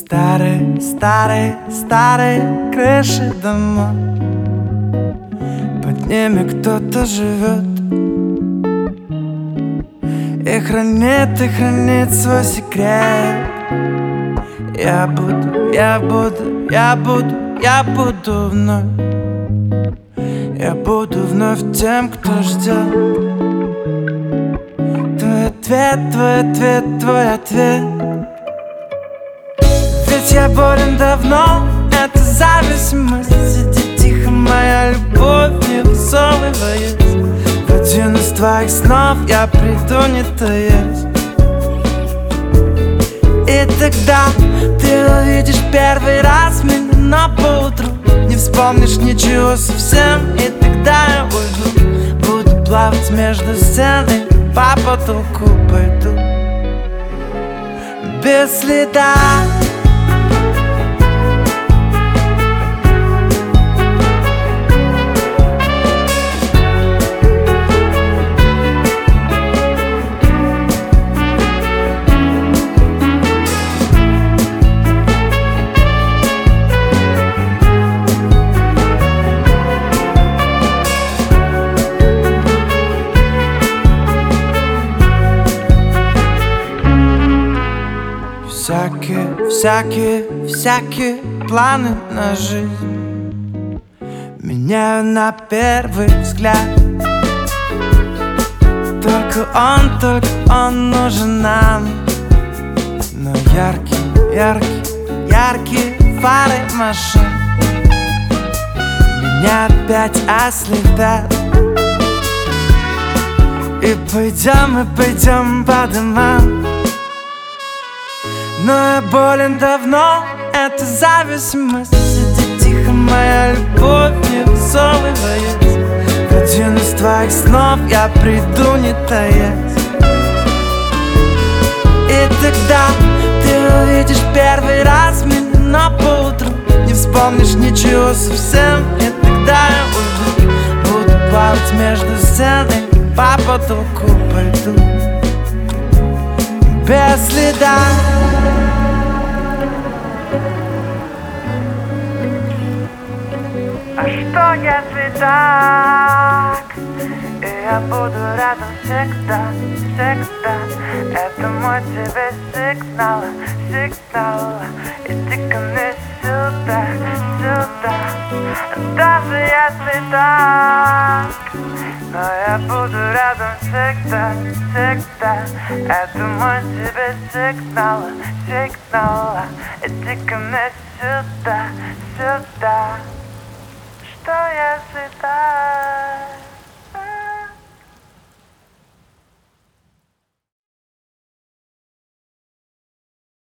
Старые, старые, старые крыши домов, под ними кто-то живет и хранит свой секрет. Я буду, я буду, я буду, я буду вновь. Я буду вновь тем, кто ждет. Твой ответ, твой ответ, твой ответ. Ведь я болен давно, это зависимость. Сиди тихо, моя любовь, не высовываясь. В один из твоих снов я приду, не таясь. И тогда ты увидишь первый раз меня, но поутру не вспомнишь ничего совсем. И тогда я уйду, буду плавать между стен и по потолку пойду без следа. Всякие планы на жизнь меняю на первый взгляд. Только он нужен нам. Но яркие фары машин меня опять ослепят. И пойдем по домам. Но я болен давно, это зависимость. Сиди тихо, моя любовь, не высовываясь. В один из твоих снов я приду, не таясь. И тогда ты увидишь первый раз меня, но поутру не вспомнишь ничего совсем. И тогда я уйду, буду плавать между стен и по потолку пойду без следа. А что если так? И я буду рядом всегда, всегда. Это мой тебе сигнал, сигнал. Иди ко мне сюда, сюда. Даже если так, но я буду рядом всегда, всегда. Это мой тебе сигнал, сигнал. Иди ко мне сюда, сюда. Что если так?